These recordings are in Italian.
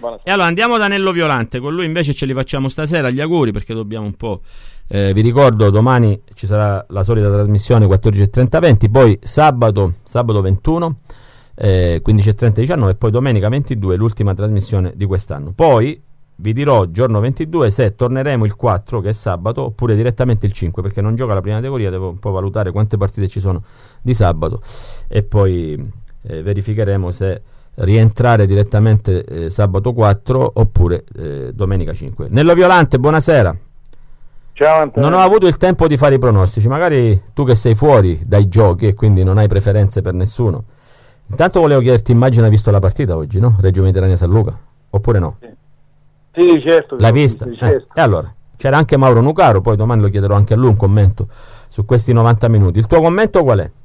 E allora andiamo da Nello Violante, con lui invece ce li facciamo stasera gli auguri, perché dobbiamo un po'. Vi ricordo, domani ci sarà la solita trasmissione 14:30-20, poi sabato 21, 15:30-19, e poi domenica 22 l'ultima trasmissione di quest'anno. Poi vi dirò giorno 22 se torneremo il 4, che è sabato, oppure direttamente il 5, perché non gioca la prima categoria, devo un po' valutare quante partite ci sono di sabato e poi verificheremo se rientrare direttamente sabato 4 oppure domenica 5. Nello Violante, buonasera. Ciao Antonio. Non ho avuto il tempo di fare i pronostici, magari tu che sei fuori dai giochi e quindi non hai preferenze per nessuno. Intanto volevo chiederti, immagino hai visto la partita oggi, no? Reggio Mediterranea San Luca, oppure no? Sì, certo. L'hai vista? Certo. E allora, c'era anche Mauro Nucaro, poi domani lo chiederò anche a lui un commento su questi 90 minuti. Il tuo commento qual è?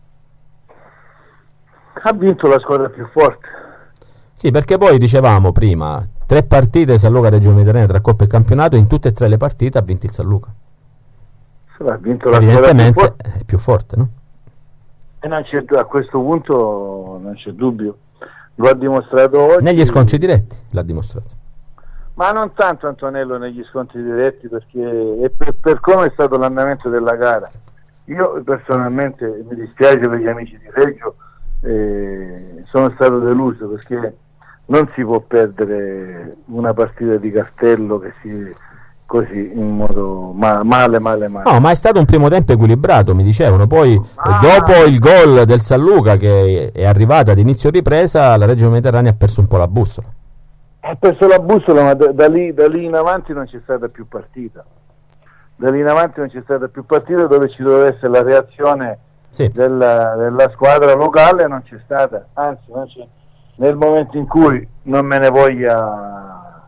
Ha vinto la squadra più forte. Sì, perché poi dicevamo prima, 3 partite San Luca Reggio Mediterranea tra Coppa e Campionato, in tutte e 3 le partite ha vinto il San Luca. Ha vinto la Evidentemente squadra più forte. è più forte, no? E non c'è, a questo punto non c'è dubbio. Lo ha dimostrato oggi. Negli scontri diretti l'ha dimostrato. Ma non tanto, Antonello, negli scontri diretti, perché è per come è stato l'andamento della gara. Io personalmente mi dispiace per gli amici di Reggio, sono stato deluso, perché non si può perdere una partita di Castello che così in modo male. No, ma è stato un primo tempo equilibrato, mi dicevano. Poi dopo il gol del San Luca, che è arrivato ad inizio ripresa, la Reggio Mediterranea ha perso un po' la bussola. Ha perso la bussola, ma da lì in avanti non c'è stata più partita. Da lì in avanti non c'è stata più partita, dove ci doveva essere la reazione della squadra locale, non c'è stata. Anzi, non c'è. Nel momento in cui non me ne voglia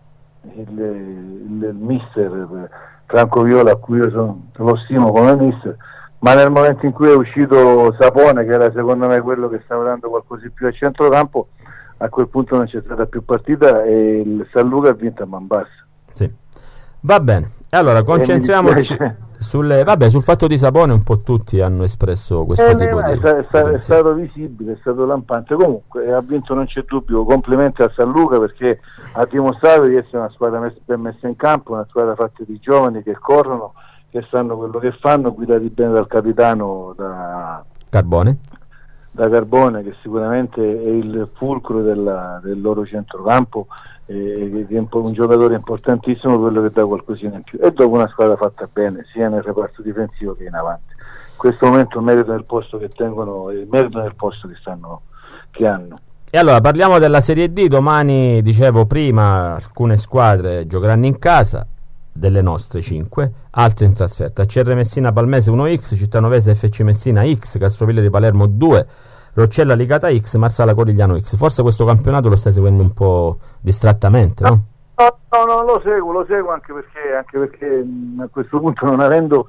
il mister Franco Viola, a cui io lo stimo come mister, ma nel momento in cui è uscito Sapone, che era secondo me quello che stava dando qualcosa in più a centrocampo, a quel punto non c'è stata più partita e il San Luca ha vinto a man bassa. Sì. Va bene, allora concentriamoci sul fatto di Sapone. Un po' tutti hanno espresso questo tipo di è stato visibile, è stato lampante. Comunque ha vinto, non c'è dubbio. Complimenti a San Luca, perché ha dimostrato di essere una squadra ben messa in campo, una squadra fatta di giovani che corrono, che sanno quello che fanno, guidati bene dal capitano da Carbone, che sicuramente è il fulcro del loro centrocampo, che è un giocatore importantissimo, quello che dà qualcosina in più, e dopo una squadra fatta bene sia nel reparto difensivo che in avanti. In questo momento merito del posto che tengono, merito del posto che hanno. E allora parliamo della Serie D. Domani, dicevo prima, alcune squadre giocheranno in casa, delle nostre 5, altre in trasferta. CR Messina Palmese 1x, Cittanovese FC Messina x, Castroville di Palermo 2, Roccella Licata x, Marsala Corigliano x. Forse questo campionato lo stai seguendo un po' distrattamente, no? No, lo seguo anche perché a questo punto, non avendo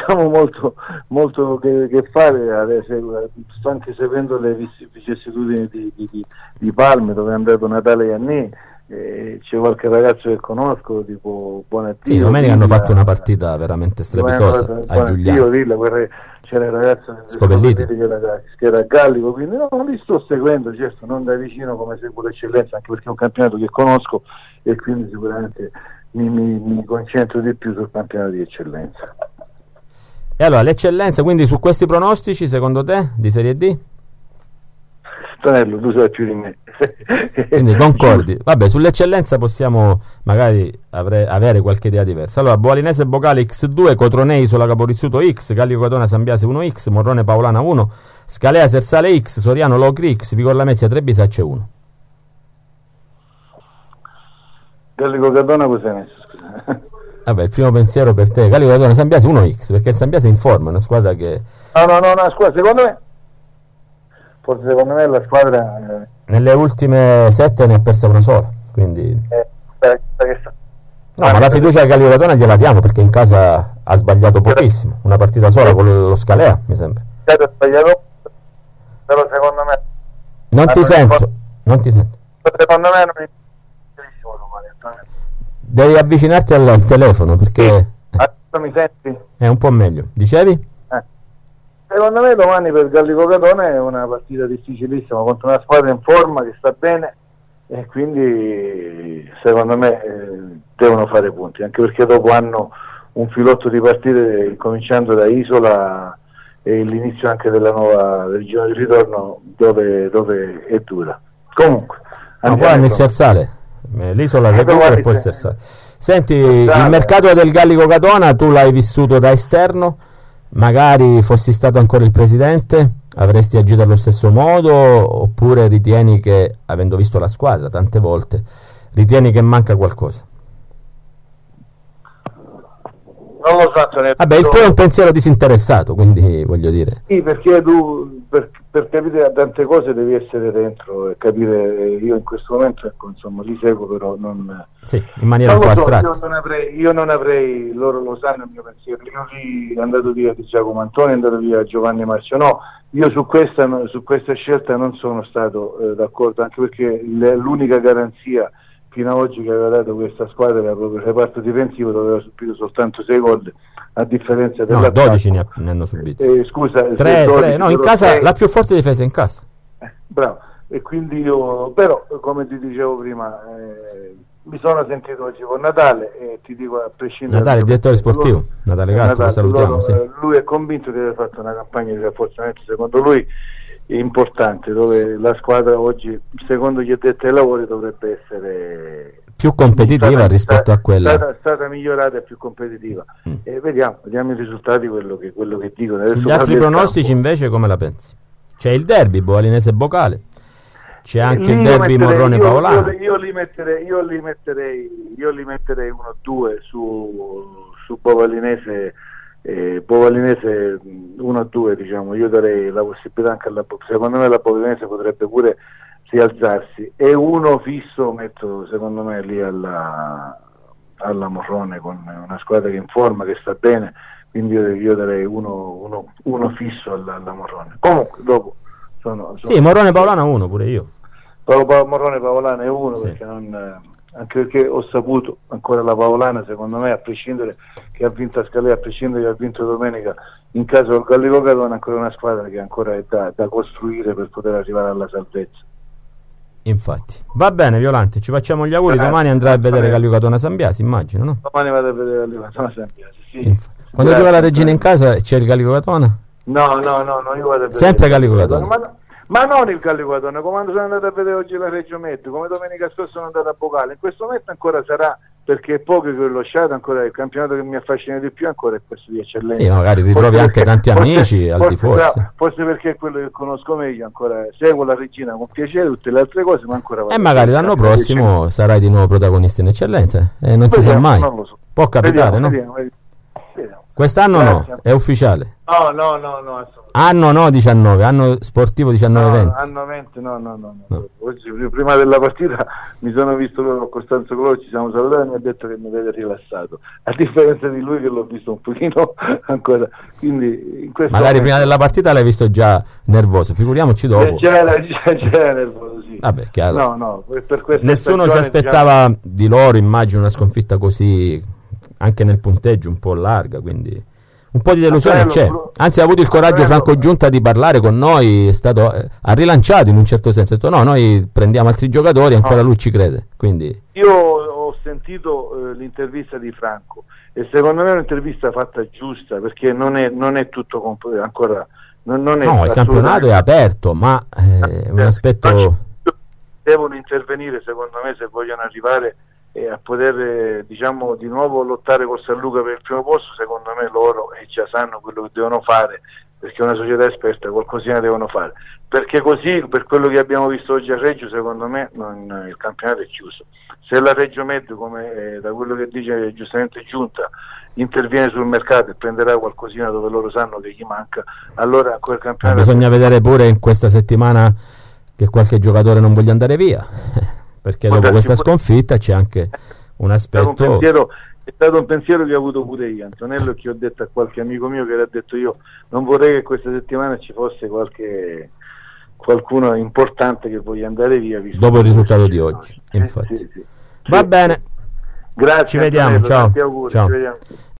molto che fare, sto anche seguendo le vicissitudini di Palme, dove è andato Natale Iannì. C'è qualche ragazzo che conosco, tipo Bonattivo. Sì, domenica hanno fatto una partita veramente strepitosa a Giuliano. C'era il ragazzo Scopelliti che era Gallico, quindi non li sto seguendo, certo, non da vicino come seguo l'Eccellenza, anche perché è un campionato che conosco e quindi sicuramente mi concentro di più sul campionato di Eccellenza. E allora l'Eccellenza, quindi su questi pronostici, secondo te, di Serie D? Tonello, tu sai più di me. Quindi concordi. Vabbè, sull'Eccellenza possiamo magari avere qualche idea diversa. Allora, Boalinese Bocale x2, Cotronei Isola Caporizzuto x, Gallico Catona Sambiase 1x, Morrone Paolana 1, Scalea Sersale x, Soriano Locri x, Vigor Lamezia 3 Bisacce 1. Gallico Catona cos'è messo? Scusa. Vabbè, il primo pensiero per te, Gallico Catona Sambiase 1x, perché il Sambiase è in forma, è una squadra che... No, scusa, secondo me la squadra nelle ultime 7 ne ha persa una sola, quindi no, ma la fiducia al Gallico Catona gliela diamo, perché in casa ha sbagliato pochissimo, una partita sola con lo Scalea, mi sembra. Ha sbagliato, però secondo me non ti sento. Secondo me non è benissimo domani. Devi avvicinarti al telefono, perché mi senti? È un po' meglio. Dicevi? Secondo me domani per Gallico Catone è una partita difficilissima contro una squadra in forma che sta bene, e quindi secondo me devono fare punti, anche perché dopo hanno un filotto di partite cominciando da Isola e l'inizio anche del girone di ritorno dove è dura. Comunque poi hanno il Sersale, l'Isola, il recupero e poi il Sersale. Senti, il mercato del Gallico Catona tu l'hai vissuto da esterno, magari fossi stato ancora il presidente, avresti agito allo stesso modo, oppure ritieni che, avendo visto la squadra tante volte, ritieni che manca qualcosa? Non lo so, vabbè, il tuo è un pensiero disinteressato, quindi voglio dire. Sì, perché tu per capire tante cose devi essere dentro e capire. Io in questo momento, ecco, insomma, li seguo, però non. Sì, in maniera un po' astratta. Io non avrei, loro lo sanno il mio pensiero. Io lì è andato via di Giacomo Antonio, è andato via Giovanni Marcio. No, io su questa scelta non sono stato d'accordo, anche perché l'unica garanzia fino ad oggi che aveva dato questa squadra era proprio il reparto difensivo, dove aveva subito soltanto 6 gol, a differenza della 12 ne hanno subiti. Scusa, 3, no, in casa 6. La più forte difesa in casa. Bravo. E quindi io, però, come ti dicevo prima, mi sono sentito oggi con Natale e ti dico, a prescindere. Natale, il direttore sportivo, Natale Gatto, lo salutiamo. Sì. Lui è convinto di aver fatto una campagna di rafforzamento, secondo lui importante, dove la squadra oggi, secondo gli addetti ai lavori, dovrebbe essere più competitiva rispetto a quella stata migliorata e più competitiva. E vediamo i risultati, quello che dicono. Sugli altri pronostici invece come la pensi? C'è il derby Bovalinese-Bocale, c'è anche il derby Morrone-Paolana. Io li metterei 1-2 su Bovalinese. Bovalinese 1-2, diciamo. Io darei la possibilità anche secondo me la Bovalinese potrebbe pure rialzarsi, e uno fisso metto secondo me lì alla Morrone, con una squadra che è in forma, che sta bene, quindi io darei uno fisso alla Morrone. Comunque dopo sì, Morrone Paolana 1 pure io. Morrone Paolana è 1, sì. Perché anche perché ho saputo ancora la Paolana, secondo me, a prescindere che ha vinto a Scalea, a prescindere che ha vinto domenica in casa del Gallico Catona, ancora una squadra che ancora è da costruire per poter arrivare alla salvezza. Infatti. Va bene, Violante, ci facciamo gli auguri. Domani andrai a vedere Gallico Catona San Biasi, immagino, no? Domani vado a vedere Gallico Catona San Biasi, sì. Quando gioca la Regina in casa c'è il Gallico Catona? No, io vado a vedere sempre Gallico Catona. Ma non il Gallico Catona, come sono andato a vedere oggi la Reggio Metro, come domenica scorsa sono andato a Bocale. In questo momento ancora sarà, perché è poco che ho lasciato, ancora il campionato che mi affascina di più ancora è questo di eccellenza. E magari ritrovi anche tanti amici al di fuori. Forse perché è quello che conosco meglio, ancora seguo la Regina con piacere, tutte le altre cose, ma ancora vado. E magari l'anno prossimo sarai di nuovo protagonista in eccellenza, non si sa mai. Non lo so. Può capitare, vediamo. Quest'anno no, è ufficiale. No, anno no 19, anno sportivo 19-20. Anno 20, no. Oggi, prima della partita mi sono visto con Costanzo Colò, ci siamo salutati e mi ha detto che mi vede rilassato, a differenza di lui che l'ho visto un pochino ancora. Quindi in questo magari prima della partita l'hai visto già nervoso, figuriamoci dopo. C'era nervoso, sì. Vabbè, chiaro. No, per questa nessuno si aspettava di loro, immagino, una sconfitta così, anche nel punteggio un po' larga, quindi un po' di delusione c'è. Anzi, ha avuto il coraggio Franco Giunta di parlare con noi, ha rilanciato in un certo senso, ha detto no, noi prendiamo altri giocatori, ancora lui ci crede. Quindi io ho sentito l'intervista di Franco e secondo me è un'intervista fatta giusta, perché non è tutto ancora non è no, il campionato è aperto, ma un aspetto devono intervenire, secondo me, se vogliono arrivare a poter diciamo di nuovo lottare con San Luca per il primo posto. Secondo me loro già sanno quello che devono fare, perché è una società esperta, qualcosina devono fare, perché così, per quello che abbiamo visto oggi a Reggio, secondo me il campionato è chiuso. Se la Reggio Med, come da quello che dice giustamente Giunta, interviene sul mercato e prenderà qualcosina dove loro sanno che gli manca, allora quel campionato bisogna vedere pure in questa settimana che qualche giocatore non voglia andare via perché dopo questa sconfitta c'è anche un aspetto. È stato un pensiero che ho avuto pure io, Antonello, che ho detto a qualche amico mio, che ha detto io non vorrei che questa settimana ci fosse qualcuno importante che voglia andare via dopo il risultato di oggi. Infatti. Sì. Va bene, grazie, ci vediamo, Antonello, ciao. Ci vediamo.